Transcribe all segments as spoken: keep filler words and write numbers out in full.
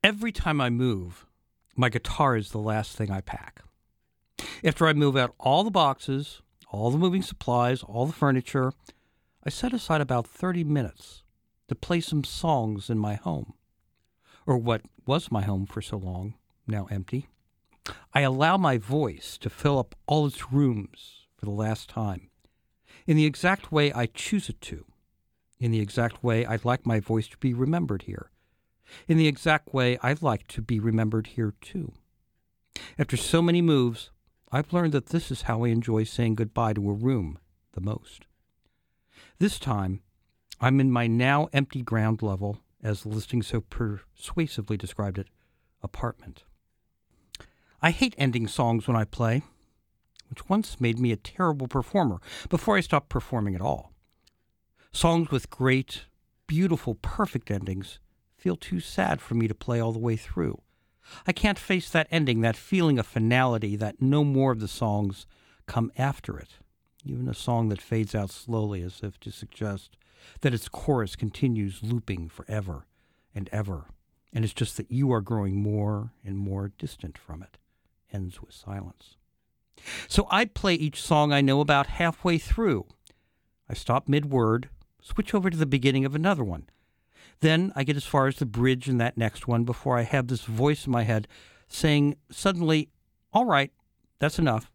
Every time I move, my guitar is the last thing I pack. After I move out all the boxes, all the moving supplies, all the furniture, I set aside about thirty minutes to play some songs in my home, or what was my home for so long, now empty. I allow my voice to fill up all its rooms for the last time, in the exact way I choose it to, in the exact way I'd like my voice to be remembered here, in the exact way I'd like to be remembered here too. After so many moves, I've learned that this is how I enjoy saying goodbye to a room the most. This time, I'm in my now empty ground level, as the listing so persuasively described it, apartment. I hate ending songs when I play, which once made me a terrible performer before I stopped performing at all. Songs with great, beautiful, perfect endings feel too sad for me to play all the way through. I can't face that ending, that feeling of finality, that no more of the songs come after it. Even a song that fades out slowly as if to suggest that its chorus continues looping forever and ever, and it's just that you are growing more and more distant from it, ends with silence. So I play each song I know about halfway through. I stop mid-word, switch over to the beginning of another one. Then I get as far as the bridge in that next one before I have this voice in my head saying suddenly, all right, that's enough.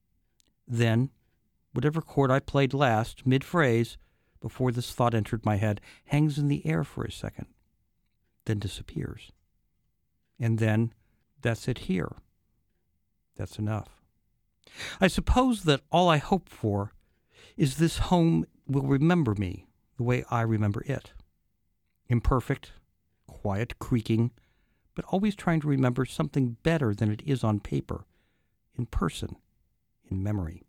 Then, whatever chord I played last, mid-phrase, before this thought entered my head, hangs in the air for a second, then disappears. And then, that's it here. That's enough. I suppose that all I hope for is this home will remember me the way I remember it. Imperfect, quiet creaking, but always trying to remember something better than it is on paper, in person, in memory.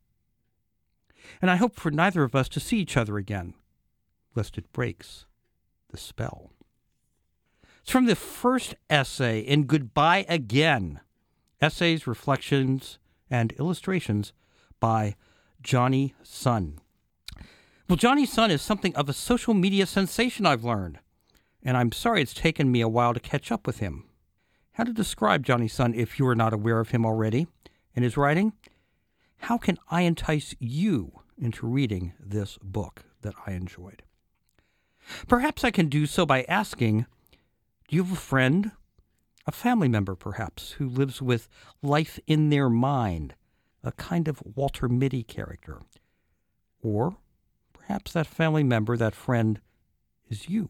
And I hope for neither of us to see each other again, lest it breaks the spell. It's from the first essay in Goodbye Again, Essays, Reflections, and Illustrations by Johnny Sun. Well, Johnny Sun is something of a social media sensation, I've learned, and I'm sorry it's taken me a while to catch up with him. How to describe Johnny Sun if you are not aware of him already and his writing? How can I entice you into reading this book that I enjoyed? Perhaps I can do so by asking, do you have a friend, a family member perhaps, who lives with life in their mind, a kind of Walter Mitty character? Or perhaps that family member, that friend, is you.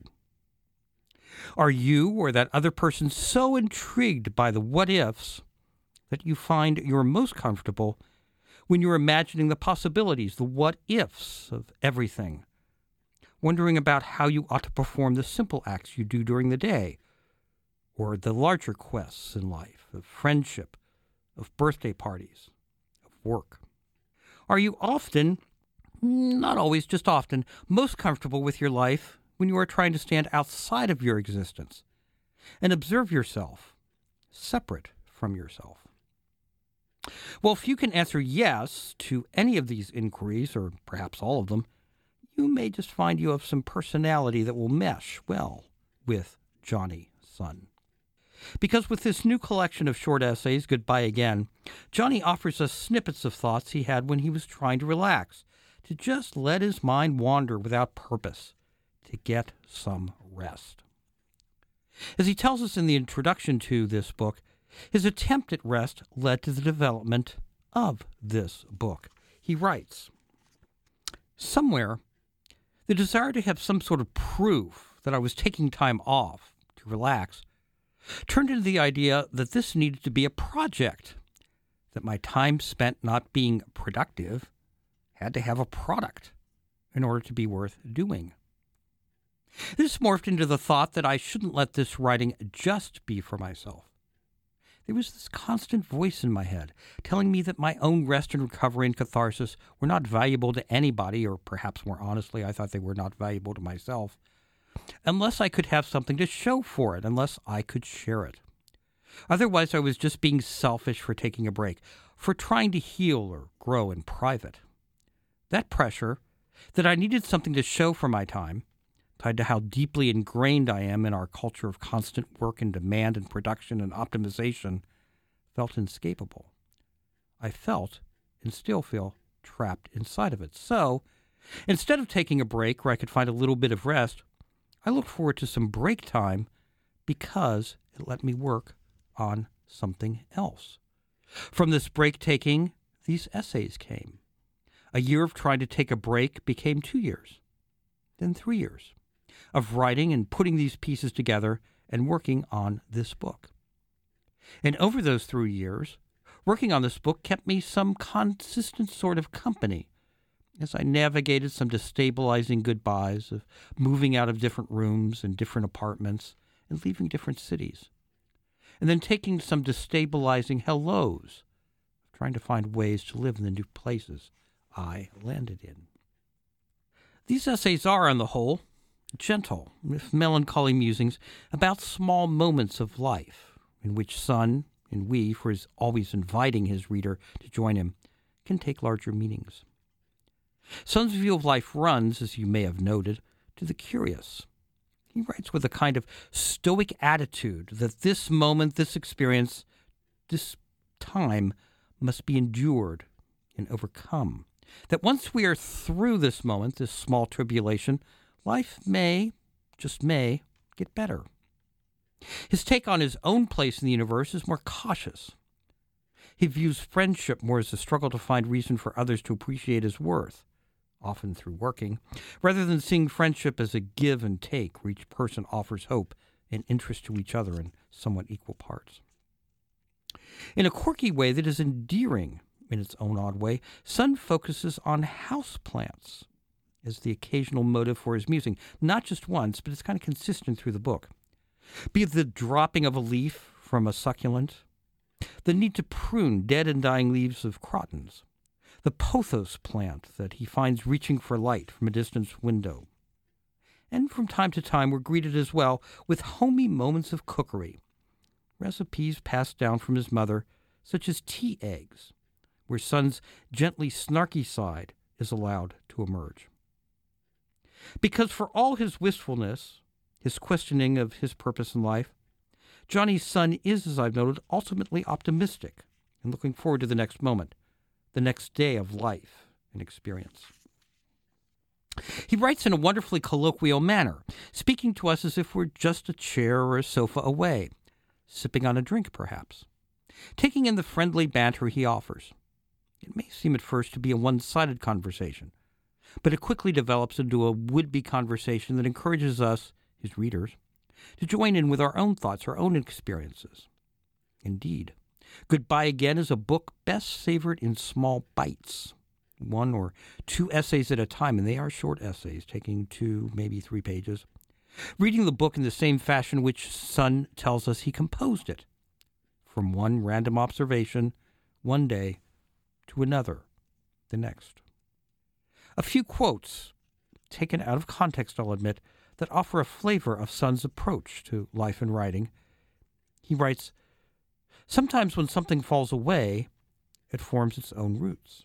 Are you or that other person so intrigued by the what-ifs that you find you're most comfortable when you're imagining the possibilities, the what-ifs of everything, wondering about how you ought to perform the simple acts you do during the day, or the larger quests in life of friendship, of birthday parties, of work? Are you often, not always, just often, most comfortable with your life when you are trying to stand outside of your existence and observe yourself, separate from yourself? Well, if you can answer yes to any of these inquiries, or perhaps all of them, you may just find you have some personality that will mesh well with Johnny Sun. Because with this new collection of short essays, Goodbye Again, Johnny offers us snippets of thoughts he had when he was trying to relax, to just let his mind wander without purpose, to get some rest. As he tells us in the introduction to this book, his attempt at rest led to the development of this book. He writes, somewhere, the desire to have some sort of proof that I was taking time off to relax turned into the idea that this needed to be a project, that my time spent not being productive had to have a product in order to be worth doing. This morphed into the thought that I shouldn't let this writing just be for myself. There was this constant voice in my head telling me that my own rest and recovery and catharsis were not valuable to anybody, or perhaps more honestly, I thought they were not valuable to myself, unless I could have something to show for it, unless I could share it. Otherwise, I was just being selfish for taking a break, for trying to heal or grow in private. That pressure, that I needed something to show for my time, tied to how deeply ingrained I am in our culture of constant work and demand and production and optimization, felt inescapable. I felt, and still feel, trapped inside of it. So, instead of taking a break where I could find a little bit of rest, I looked forward to some break time because it let me work on something else. From this break-taking, these essays came. A year of trying to take a break became two years, then three years, of writing and putting these pieces together and working on this book. And over those three years, working on this book kept me some consistent sort of company as I navigated some destabilizing goodbyes of moving out of different rooms and different apartments and leaving different cities, and then taking some destabilizing hellos, trying to find ways to live in the new places I landed in. These essays are, on the whole, gentle, with melancholy musings about small moments of life in which Sun and we, for his always inviting his reader to join him, can take larger meanings. Sun's view of life runs, as you may have noted, to the curious. He writes with a kind of stoic attitude that this moment, this experience, this time must be endured and overcome. That once we are through this moment, this small tribulation, life may, just may, get better. His take on his own place in the universe is more cautious. He views friendship more as a struggle to find reason for others to appreciate his worth, often through working, rather than seeing friendship as a give and take where each person offers hope and interest to each other in somewhat equal parts. In a quirky way that is endearing in its own odd way, Sun focuses on houseplants as the occasional motive for his musing, not just once, but it's kind of consistent through the book. Be it the dropping of a leaf from a succulent, the need to prune dead and dying leaves of crotons, the pothos plant that he finds reaching for light from a distant window. And from time to time we're greeted as well with homey moments of cookery, recipes passed down from his mother, such as tea eggs, where Sun's gently snarky side is allowed to emerge. Because for all his wistfulness, his questioning of his purpose in life, Johnny's Sun is, as I've noted, ultimately optimistic and looking forward to the next moment, the next day of life and experience. He writes in a wonderfully colloquial manner, speaking to us as if we're just a chair or a sofa away, sipping on a drink perhaps, taking in the friendly banter he offers. It may seem at first to be a one-sided conversation, but it quickly develops into a would-be conversation that encourages us, his readers, to join in with our own thoughts, our own experiences. Indeed, Goodbye Again is a book best savored in small bites, one or two essays at a time, and they are short essays, taking two, maybe three pages. Reading the book in the same fashion which Sun tells us he composed it, from one random observation, one day, to another, the next. A few quotes, taken out of context, I'll admit, that offer a flavor of Sun's approach to life and writing. He writes, "Sometimes when something falls away, it forms its own roots.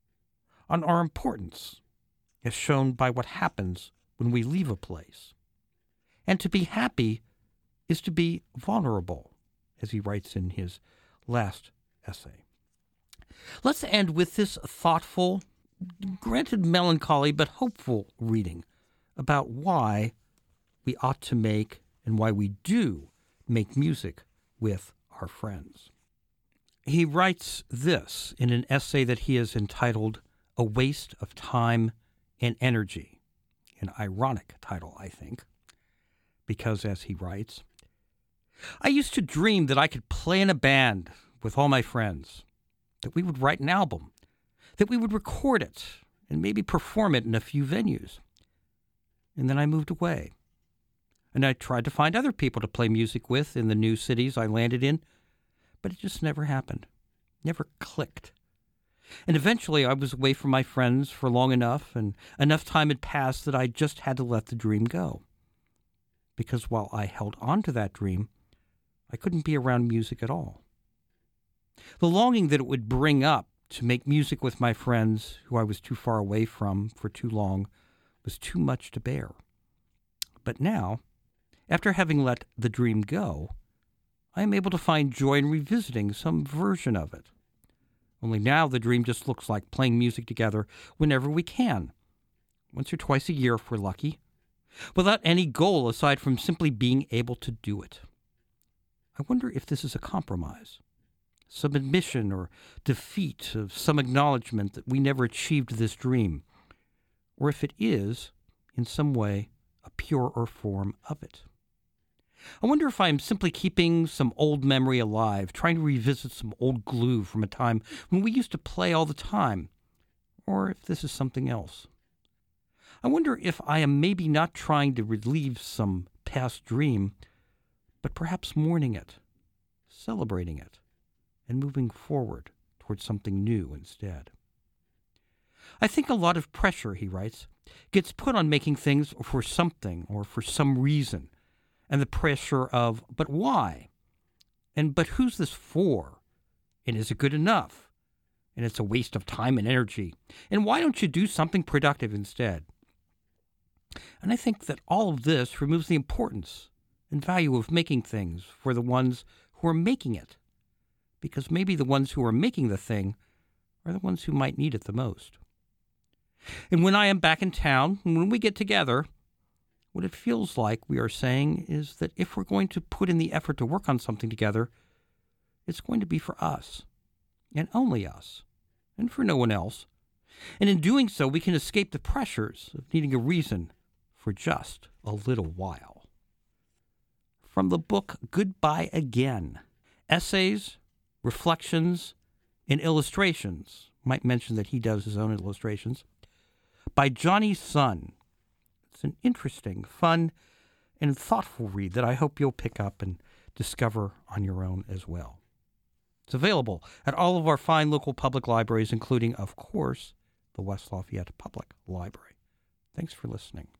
On our importance, as shown by what happens when we leave a place. And to be happy is to be vulnerable," as he writes in his last essay. Let's end with this thoughtful, granted melancholy, but hopeful reading about why we ought to make and why we do make music with our friends. He writes this in an essay that he has entitled A Waste of Time and Energy, an ironic title, I think, because, as he writes, "I used to dream that I could play in a band with all my friends, that we would write an album, that we would record it and maybe perform it in a few venues. And then I moved away. And I tried to find other people to play music with in the new cities I landed in, but it just never happened, never clicked. And eventually I was away from my friends for long enough, and enough time had passed that I just had to let the dream go. Because while I held on to that dream, I couldn't be around music at all. The longing that it would bring up to make music with my friends who I was too far away from for too long was too much to bear. But now, after having let the dream go, I am able to find joy in revisiting some version of it. Only now the dream just looks like playing music together whenever we can, once or twice a year if we're lucky, without any goal aside from simply being able to do it. I wonder if this is a compromise, some admission or defeat of some acknowledgement that we never achieved this dream, or if it is, in some way, a purer form of it. I wonder if I am simply keeping some old memory alive, trying to revisit some old glue from a time when we used to play all the time, or if this is something else. I wonder if I am maybe not trying to relieve some past dream, but perhaps mourning it, celebrating it, and moving forward towards something new instead. I think a lot of pressure, he writes, gets put on making things for something or for some reason, and the pressure of, but why? And but who's this for? And is it good enough? And it's a waste of time and energy. And why don't you do something productive instead? And I think that all of this removes the importance and value of making things for the ones who are making it, because maybe the ones who are making the thing are the ones who might need it the most. And when I am back in town, and when we get together, what it feels like we are saying is that if we're going to put in the effort to work on something together, it's going to be for us, and only us, and for no one else. And in doing so, we can escape the pressures of needing a reason for just a little while. From the book Goodbye Again, Essays, Reflections, and Illustrations, might mention that he does his own illustrations, by Johnny Sun. It's an interesting, fun, and thoughtful read that I hope you'll pick up and discover on your own as well. It's available at all of our fine local public libraries, including, of course, the West Lafayette Public Library. Thanks for listening.